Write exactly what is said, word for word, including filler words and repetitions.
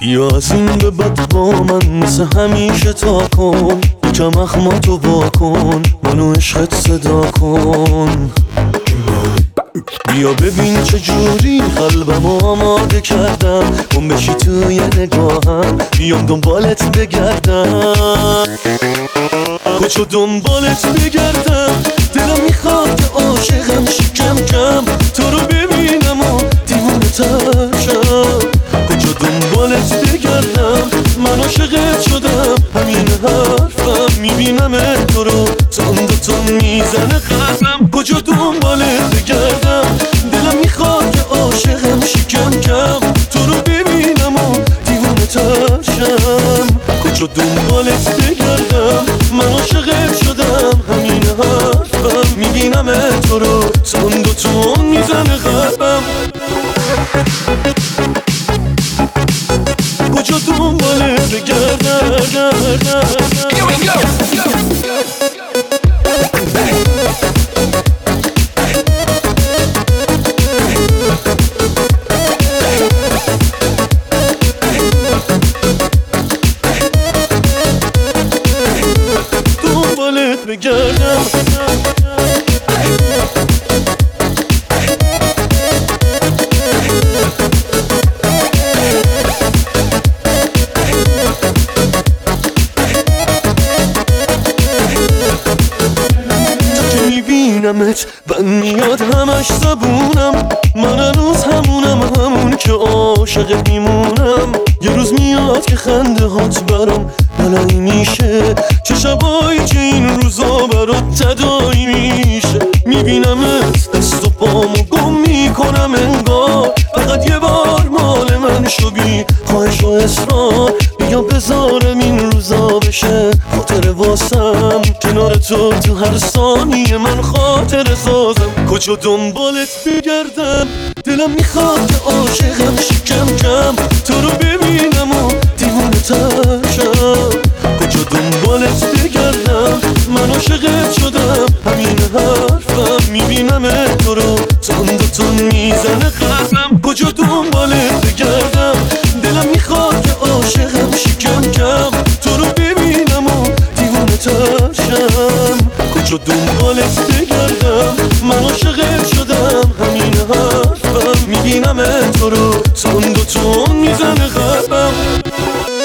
بیا از این به بعد با من مثل همیشه تا کن، یکم اخماتو با کن، منو عشقت صدا کن. بیا ببین چجوری قلبمو آماده کردم، گم بشی توی نگاهم، بیام دنبالت بگردم، کجا دنبالت بگردم. دلم میخواد که عاشقم شی کم کم، تو رو ببینم و دیوونه تر شم. کجا دنبالت بگردم، من عاشقت شدم، همین حرفم میبینم تو رو تون دو تون میزنه قلبم. کجا دنبالت بگردم، دلم میخواد که عاشقم شی کم کم، تو رو ببینم و دیوونه تر شم. کجا دنبالت بگردم، من عاشقت شدم، همین حرفم میبینم تو رو تون دو تون میزنه قلبم. کجا دنبالت بگردم. دنبالت بگردم. میبینمت بند میاد همش زبونم، من هنوز همونم، همون که عاشقت میمونم. یه روز میاد که خنده هات برام بلایی میشه، چه شبایی که این روزا برات تدایی میشه. میبینمت دست و پامو گم میکنم انگار، فقط یه بار مال من شو بی خواهش و اصرار. بیا بذارم این روزا بشه خاطر واسم، کنار تو تو هر ثانیه من خاطر سازم. کجا دنبالت بگردم، دلم میخواد که عاشقم شی کم کم، تو رو ببینم و دیوونه تر شم. کجا دنبالت بگردم، من عاشقت شدم، همین حرفم میبینم تو رو تون دو تون میزنه قلبم. کجا دنبالت بگردم، دلم میخواد که عاشقم شی کم کم، تو رو ببینم و دیوونه تر شم. کجا دنبالت بگردم، من عاشقت شدم، همین حرفم میبینم تو رو تون دو تون میزنه قلبم.